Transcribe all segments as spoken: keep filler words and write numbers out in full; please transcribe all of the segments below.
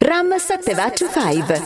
Ram settecentocinque.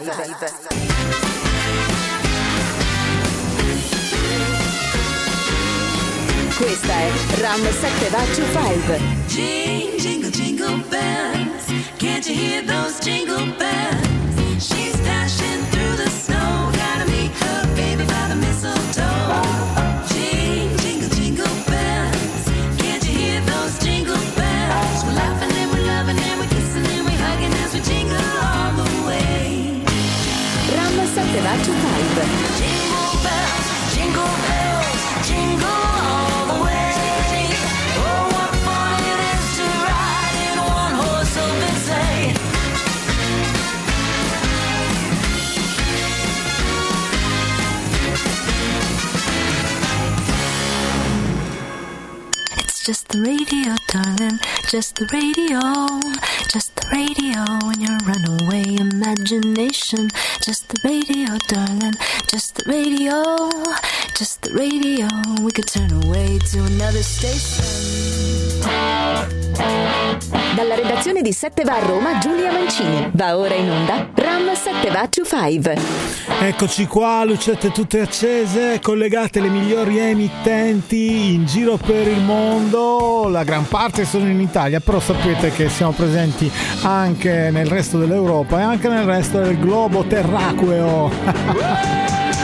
Questa è Ram settecentocinque. Jingle, jingle, jingle bells. Can't you hear those jingle bells? She's dashing through the snow. Gotta meet her baby by the mistletoe. Jingle, jingle, jingle bells. Can't you hear those jingle bells? We're laughing and we're loving and we're kissing and we're hugging as we jingle all the way. Ram settecentocinque. Jingle bells, jingle bells, jingle all the way. Oh, what fun it is to ride in a one-horse open sleigh. It's just the radio, darling, just the radio, just the radio in your runaway imagination. Just the radio, darling, just the radio, just the radio. We could turn away to another station. Dalla redazione di sette va a Roma, Giulia Mancini. Va ora in onda Ram settecentocinque. Eccoci qua, lucette tutte accese, collegate le migliori emittenti in giro per il mondo. La gran parte sono in Italia, però sapete che siamo presenti anche nel resto dell'Europa e anche nel resto del globo terracqueo.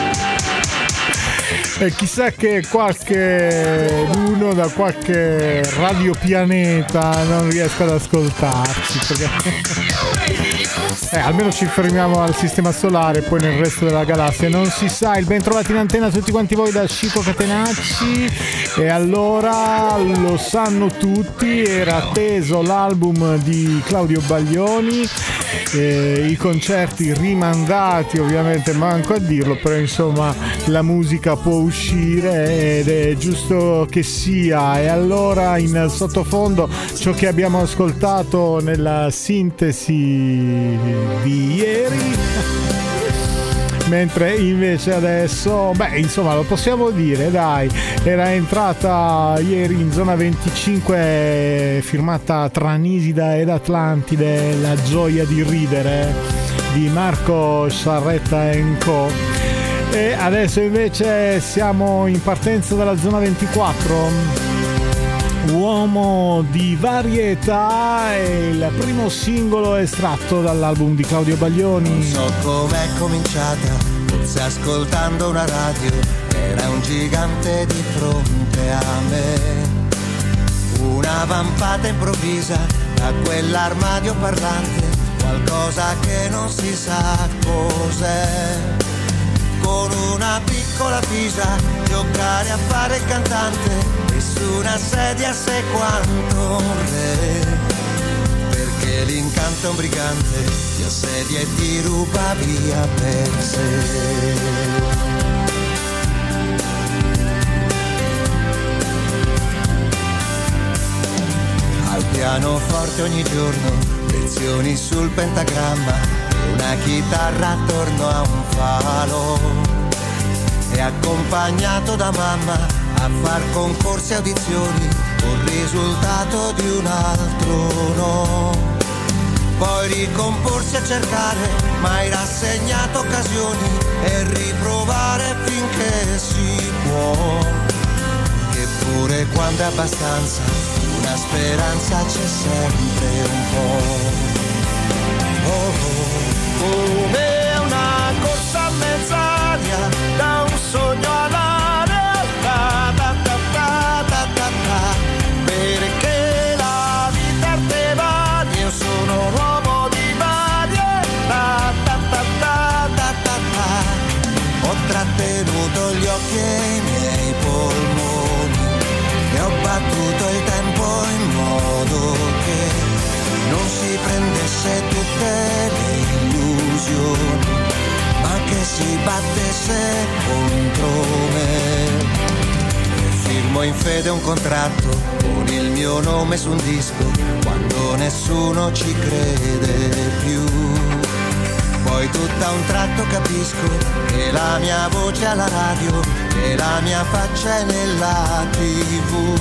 E chissà che qualche uno da qualche radiopianeta non riesca ad ascoltarci, perché eh, almeno ci fermiamo al sistema solare, poi nel resto della galassia non si sa. Il ben trovati in antenna a tutti quanti voi da Scipo Catenacci. E allora lo sanno tutti, era atteso l'album di Claudio Baglioni, eh, i concerti rimandati, ovviamente manco a dirlo, però insomma la musica può uscire ed è giusto che sia. E allora in sottofondo ciò che abbiamo ascoltato nella sintesi di ieri, mentre invece adesso, beh, insomma, lo possiamo dire, dai, era entrata ieri in zona venticinque, firmata Tranisida ed Atlantide, La gioia di ridere di Marco Sciarretta and Co. E adesso invece siamo in partenza dalla zona ventiquattro. Uomo di varietà è il primo singolo estratto dall'album di Claudio Baglioni. Non so com'è cominciata, forse ascoltando una radio, era un gigante di fronte a me. Una vampata improvvisa da quell'armadio parlante, qualcosa che non si sa cos'è. Con una piccola fisa giocare a fare il cantante, su una sedia sei quanto un re, perché l'incanto è un brigante, ti assedia e ti ruba via per sé. Al pianoforte ogni giorno, lezioni sul pentagramma e una chitarra attorno a un falo, e accompagnato da mamma a far concorsi e audizioni, col risultato di un altro no. Poi ricomporsi a cercare, mai rassegnato occasioni, e riprovare finché si può. Che pure quando è abbastanza, una speranza c'è sempre un po'. Oh, oh, come una corsa a mezz'aria, da un sogno alla perché la vita te vale, io sono un uomo di varietà, ta, ta, ta, ta, ta, ta. Ho trattenuto gli occhi e i miei polmoni e ho battuto il tempo in modo che non si prendesse tutte le illusioni, ma che si battesse contro me. Firmo in fede un contratto con il mio nome su un disco, quando nessuno ci crede più. Poi tutto a un tratto capisco che la mia voce alla radio e la mia faccia è nella tivù.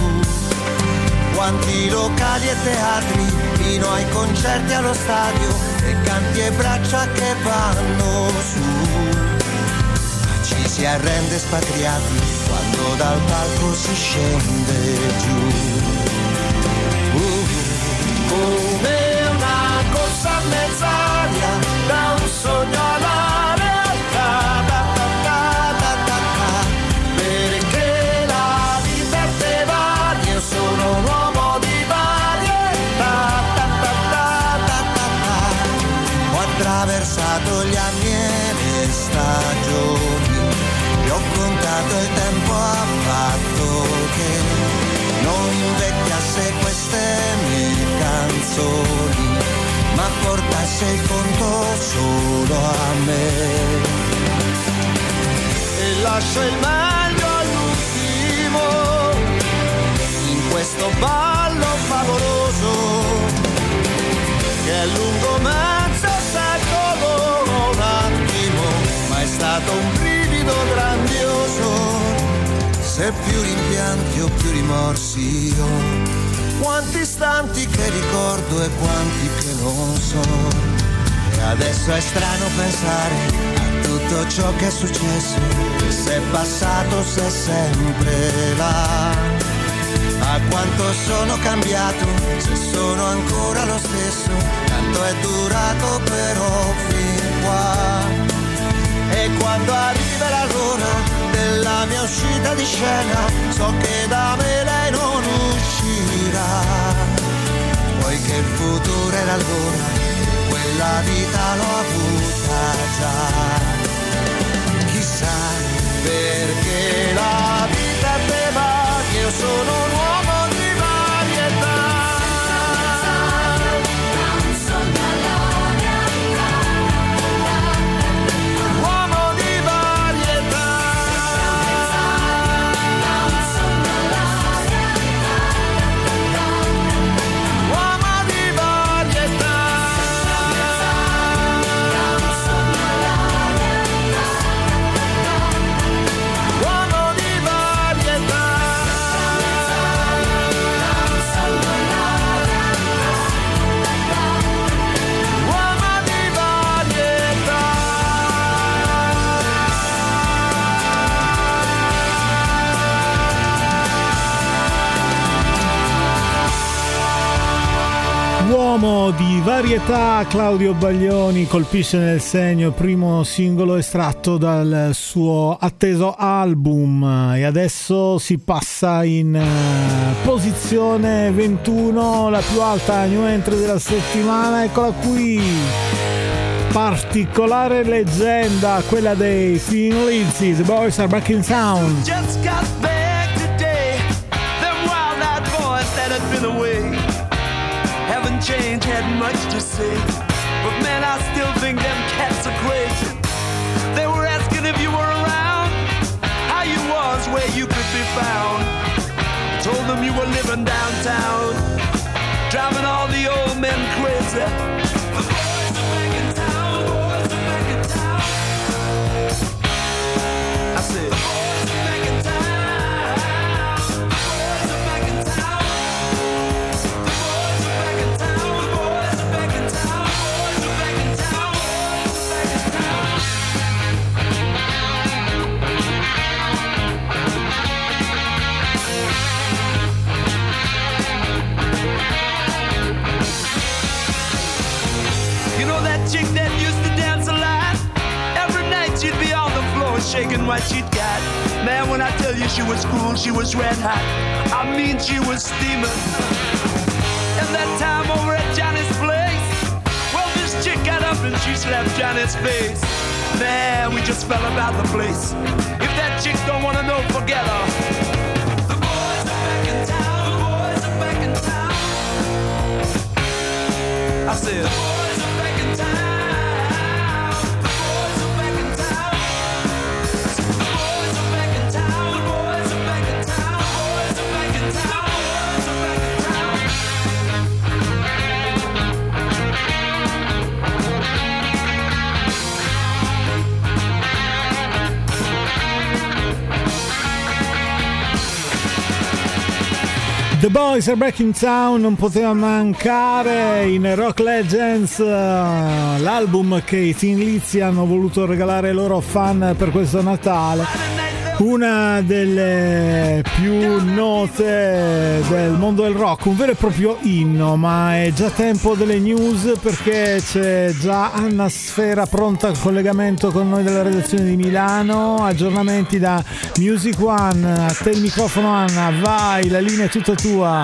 Quanti locali e teatri, fino ai concerti allo stadio, e canti e braccia che vanno su. Ci si arrende spatriati quando dal palco si scende giù. Uh, come una corsa a mezz'aria, da un sogno alla realtà, da, da, da, da, da, da. Perché la vita te va, io sono un uomo di varietà, da, da, da, da, da, da. Ho attraversato gli anni e le stagioni, e ho contato il tempo a fatto che non invecchiasse queste mie canzoni, ma portasse il conto solo a me. E lascio il meglio all'ultimo, in questo ballo favoloso, che è lungo mezzo secolo, un attimo, ma è stato un brivido grandioso. Se più rimpianti o più rimorsi ho, quanti istanti che ricordo e quanti che non so. E adesso è strano pensare a tutto ciò che è successo, se è passato, se è sempre là. A quanto sono cambiato, se sono ancora lo stesso, tanto è durato però fin qua. E quando arriverà l'ora della mia uscita di scena, so che da me lei non uscirà. Poiché il futuro era allora, quella vita l'ho avuta già. Chissà perché la vita te va, io sono un uomo di varietà. Uomo di varietà, Claudio Baglioni, colpisce nel segno, primo singolo estratto dal suo atteso album, e adesso si passa in uh, posizione ventuno, la più alta new entry della settimana, eccola qui, particolare leggenda, quella dei Thin Lizzy, The Boys Are Back in Town. Just got back today, them wild-eyed boys that had been away haven't changed, had much to say, but man, I still think them cats are crazy. They were asking if you were around, how you was, where you could be found. I told them you were living downtown, driving all the old men crazy. The boys are back in town, boys are back in town. I said, the boys are back in town. Chick that used to dance a lot, every night she'd be on the floor shaking what she'd got. Man, when I tell you she was cool, she was red hot, I mean she was steaming. And that time over at Johnny's place, well, this chick got up and she slapped Johnny's face. Man, we just fell about the place. If that chick don't wanna know, forget her. The boys are back in town, the boys are back in town. I said, the boys are back in town. The Boys Are Back in Town non poteva mancare in Rock Legends, l'album che i Thin Lizzy hanno voluto regalare ai loro fan per questo Natale. Una delle più note del mondo del rock, un vero e proprio inno, ma è già tempo delle news perché c'è già Anna Sfera pronta al collegamento con noi della redazione di Milano. Aggiornamenti da Music One. A te il microfono, Anna, vai, la linea è tutta tua.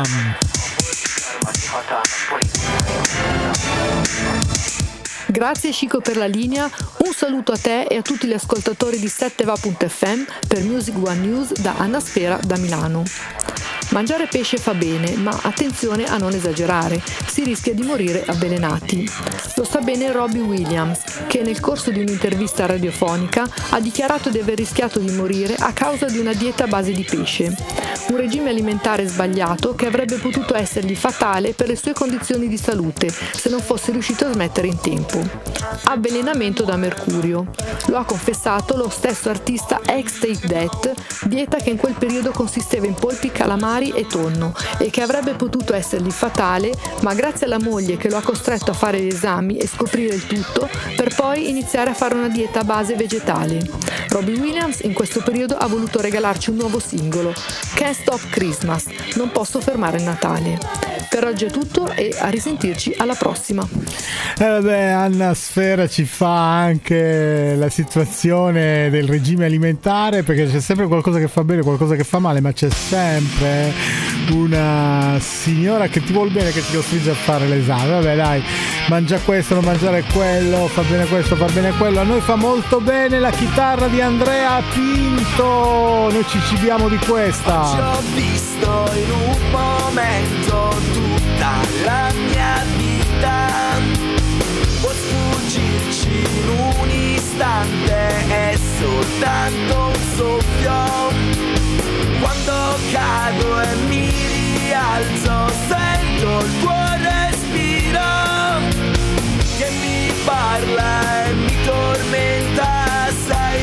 Grazie Chico per la linea, un saluto a te e a tutti gli ascoltatori di sette va punto effe emme per Music One News da Anna Sfera da Milano. Mangiare pesce fa bene, ma attenzione a non esagerare, si rischia di morire avvelenati. Lo sa bene Robbie Williams, che nel corso di un'intervista radiofonica ha dichiarato di aver rischiato di morire a causa di una dieta a base di pesce. Un regime alimentare sbagliato che avrebbe potuto essergli fatale per le sue condizioni di salute se non fosse riuscito a smettere in tempo. Avvelenamento da mercurio. Lo ha confessato lo stesso artista ex-Take That, dieta che in quel periodo consisteva in polpi, calamari e tonno e che avrebbe potuto essergli fatale, ma grazie alla moglie che lo ha costretto a fare gli esami e scoprire il tutto per poi iniziare a fare una dieta a base vegetale. Robbie Williams in questo periodo ha voluto regalarci un nuovo singolo, Can't Stop Christmas, non posso fermare il Natale. Per oggi è tutto e a risentirci alla prossima. Eh vabbè, Anna Sfera ci fa anche la situazione del regime alimentare, perché c'è sempre qualcosa che fa bene, qualcosa che fa male, ma c'è sempre una signora che ti vuol bene, che ti costringe a fare l'esame. Vabbè dai, mangia questo, non mangiare quello, fa bene questo, fa bene quello. A noi fa molto bene la chitarra di Andrea Pinto, noi ci cibiamo di questa. Ci ho visto in un momento tutta la mia vita, può sfuggirci in un istante, è soltanto un soffio. Quando cado e mi rialzo sento il tuo respiro che mi parla e mi tormenta, sai.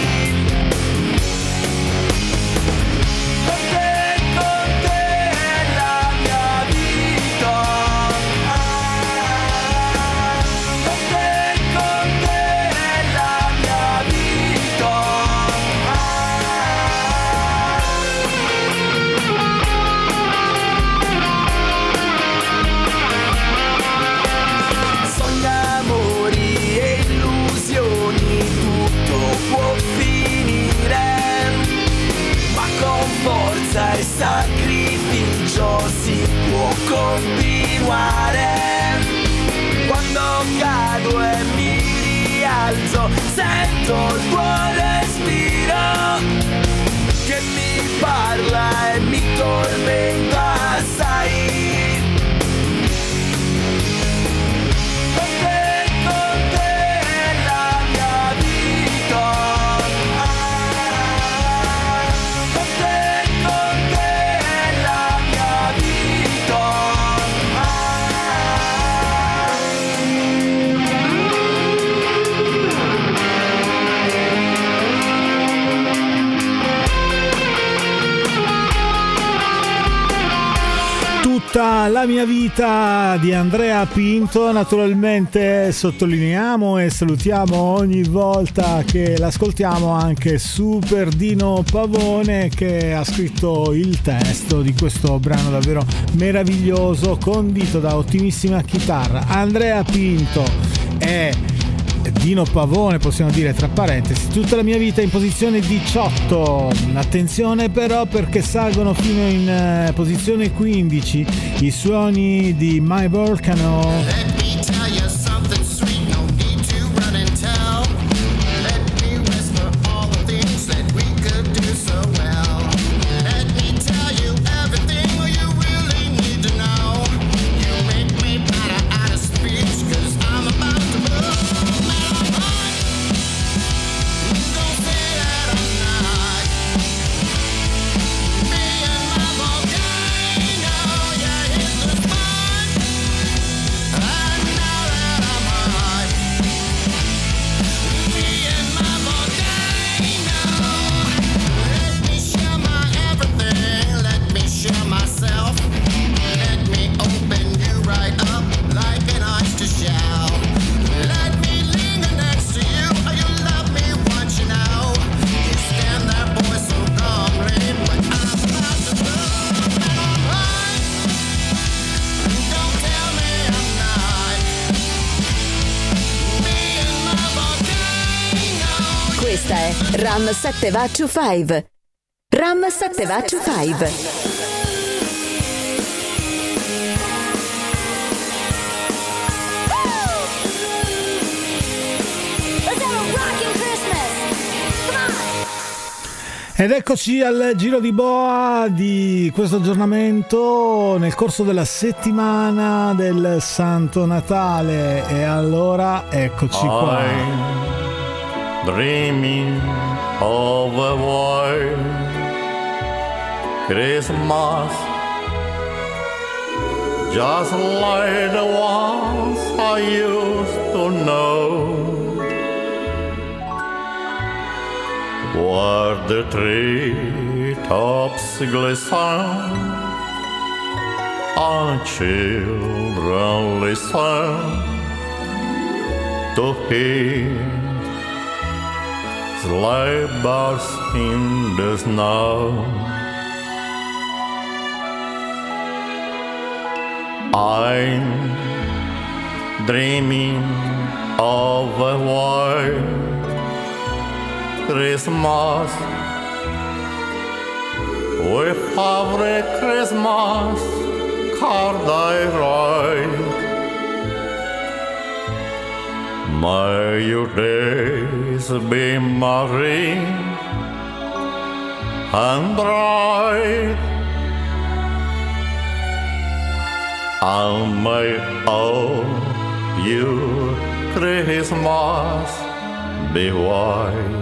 Perché con te è la mia vita, perché con te è la mia vita. Sogni, amori e illusioni, tutto può finire, ma con forza e sacrificio si può continuare. Quando cado e mi rialzo sento il tuo respiro che mi parla e mi tormenta, sai. Perché con te è la mia vita, perché con te è la mia vita. Tutta la mia vita di Andrea Pinto. Naturalmente sottolineiamo e salutiamo ogni volta che l'ascoltiamo anche Super Dino Pavone, che ha scritto il testo di questo brano davvero meraviglioso, condito da ottimissima chitarra. Andrea Pinto è Dino Pavone, possiamo dire tra parentesi. Tutta la mia vita in posizione diciotto. Attenzione però, perché salgono fino in eh, posizione quindici i suoni di My Volcano. Let me tell you something sweet, no need to run and tell. Let me whisper all the things that we could do so well. Let me tell you everything you really need to know. You make me better out of speech, cause I'm about to blow my mind. Don't say that I'm not. Me and my volcano, yeah, hit the spot. And now Questa è Ram sette va to five. Ram sette va to five. Ed eccoci al giro di boa di questo aggiornamento nel corso della settimana del Santo Natale. E allora eccoci qua. I'm dreaming of a white Christmas, just like the ones I used to know, where the treetops glisten and children listen to hear sleigh bells in the snow. I'm dreaming of a white Christmas, with every Christmas card I write. May your days be merry and bright, and may all your Christmas be white.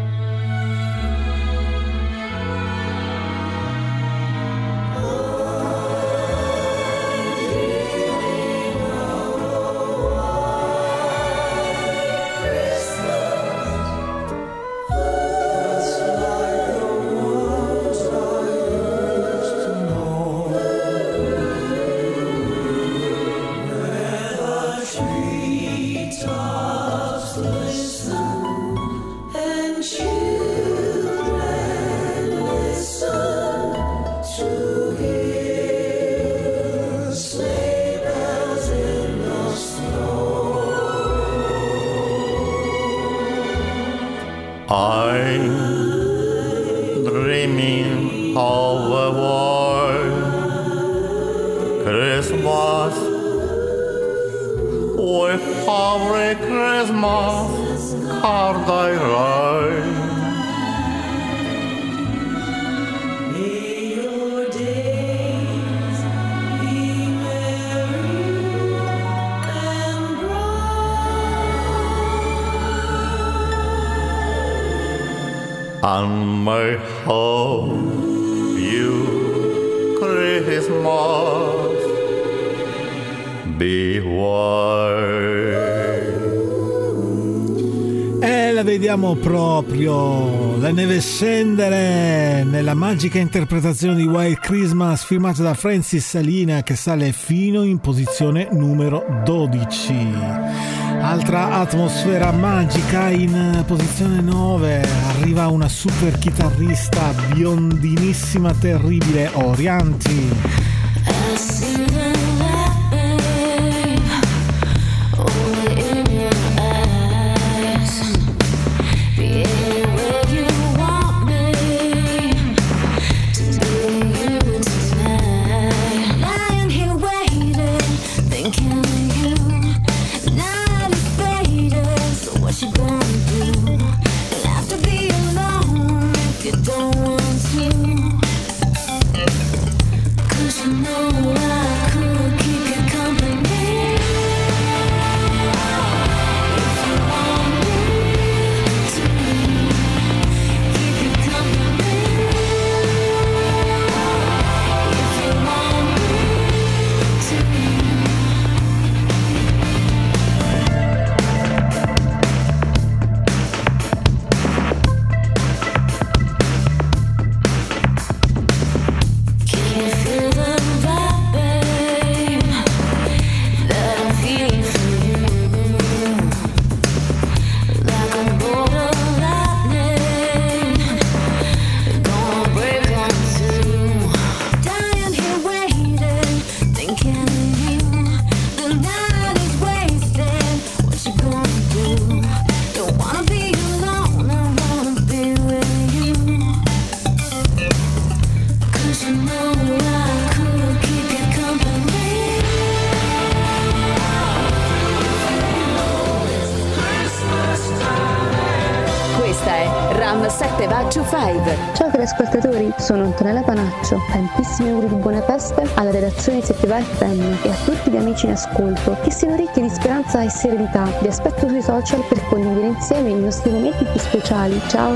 I'm dreaming of a white Christmas, with every Christmas card I write. And may hope you Christmas be white. E la vediamo proprio, la neve scendere nella magica interpretazione di White Christmas firmata da Francis Salina, che sale fino in posizione numero dodici. Altra atmosfera magica, in posizione nove arriva una super chitarrista biondinissima terribile, Orianti. Ram sette va to five. Ciao cari ascoltatori, sono Antonella Panaccio. Tantissimi auguri di buona festa alla redazione di sette va F M e a tutti gli amici in ascolto, che siano ricchi di speranza e serenità. Vi aspetto sui social per condividere insieme i nostri momenti più speciali. Ciao!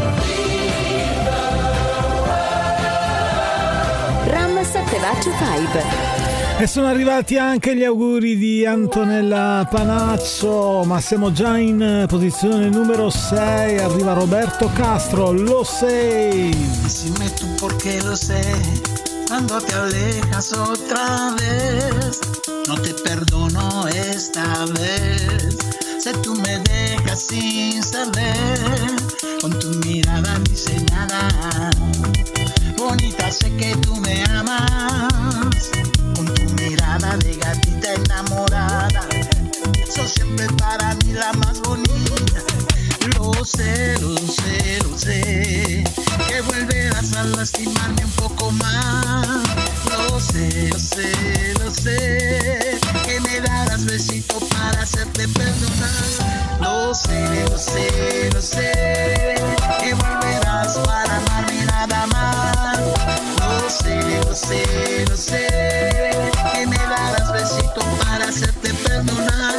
Ram sette va to five. E sono arrivati anche gli auguri di Antonella Panazzo, ma siamo già in posizione numero sei. Arriva Roberto Castro, Lo sei. Decime tú por qué lo sé, cuando te alejas otra vez. No te perdono esta vez, si tú me dejas sin saber, con tu mirada diseñada. Bonita, sé que tú me amas, con tu mirada de gatita enamorada. Sos siempre para mí la más bonita. Lo sé, lo sé, lo sé, que volverás a lastimarme un poco más. Lo sé, lo sé, lo sé, que me darás besito para hacerte perdonar. Lo sé, lo sé, lo sé, que volverás para amarme nada más. Lo sé, lo sé, lo sé, que me darás besito para hacerte perdonar.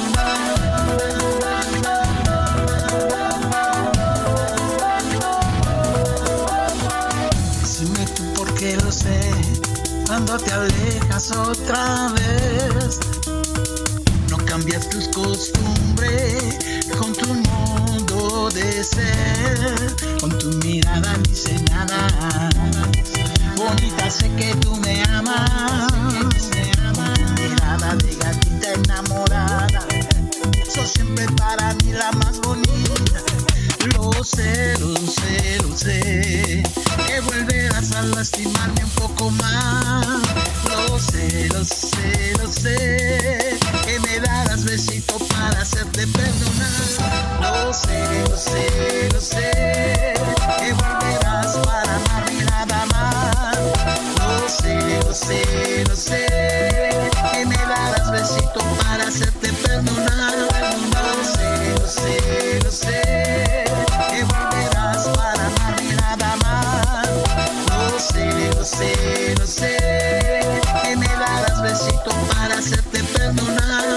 Decime tú por qué lo sé, cuando te alejas otra vez. No cambias tus costumbres con tu modo de ser, con tu mirada diseñada. Bonita, sé que tú me amas, con tu mirada de gatita enamorada. Sos siempre para mí la más bonita. Lo sé, lo sé, lo sé, que volverás a lastimarme un poco más. Lo sé, lo sé, lo sé, que me darás besito para hacerte perdonar. Lo sé, lo sé, lo sé, que volverás para amarme nada más. Lo sé, lo sé, lo sé, que me darás besito para hacerte perdonar. Lo sé, lo sé, lo sé, que volverás para amarme nada más. Lo sé, lo sé, lo sé, que me darás besito para hacerte perdonar.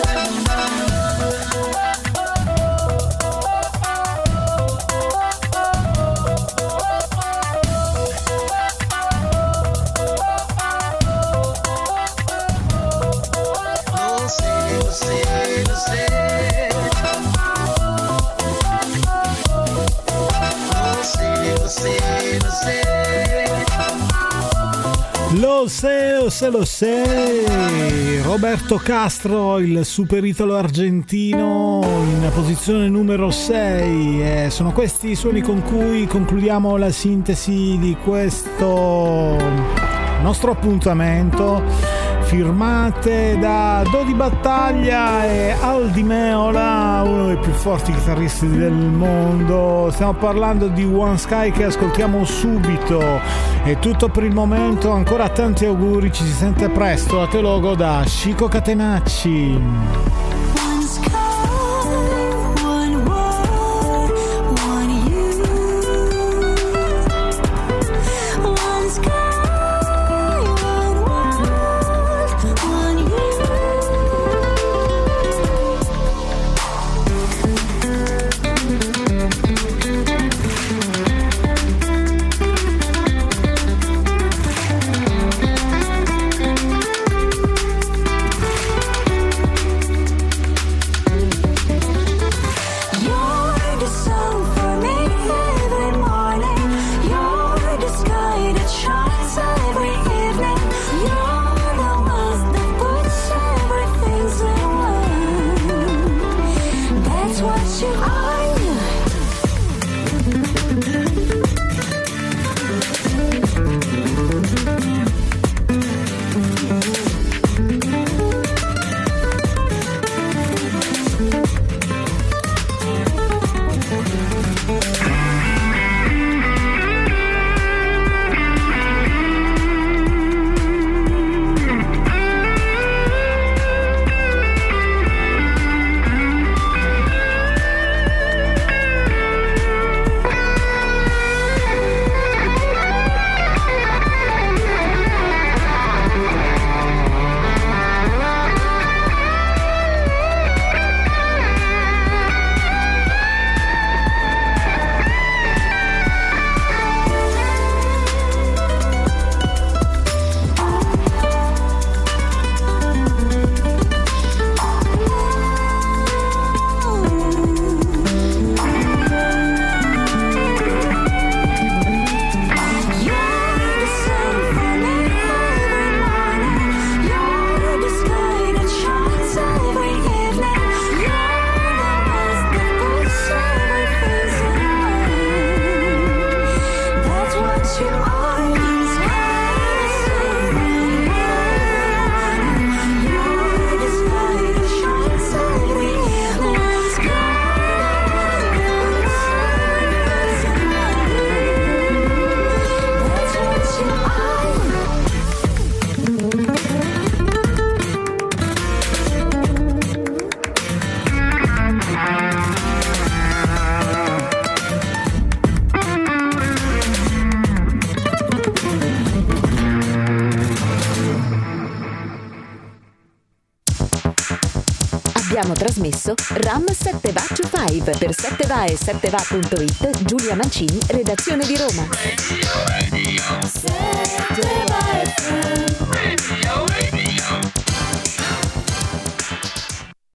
Lo sé, lo sé, lo sé. Lo sé, lo sé, lo sé. Lo sé, lo sé, lo sé. Roberto Castro, il super italo argentino, in posizione numero sei. E sono questi i suoni con cui concludiamo la sintesi di questo nostro appuntamento. Firmate da Dodi Battaglia e Aldi Meola, uno dei più forti chitarristi del mondo. Stiamo parlando di One Sky, che ascoltiamo subito. È tutto per il momento, ancora tanti auguri, ci si sente presto. A te logo da Chico Catenacci. trasmesso Ram sette Va to cinque. Per sette Va e sette Va punto it, Giulia Mancini, redazione di Roma. Radio, radio.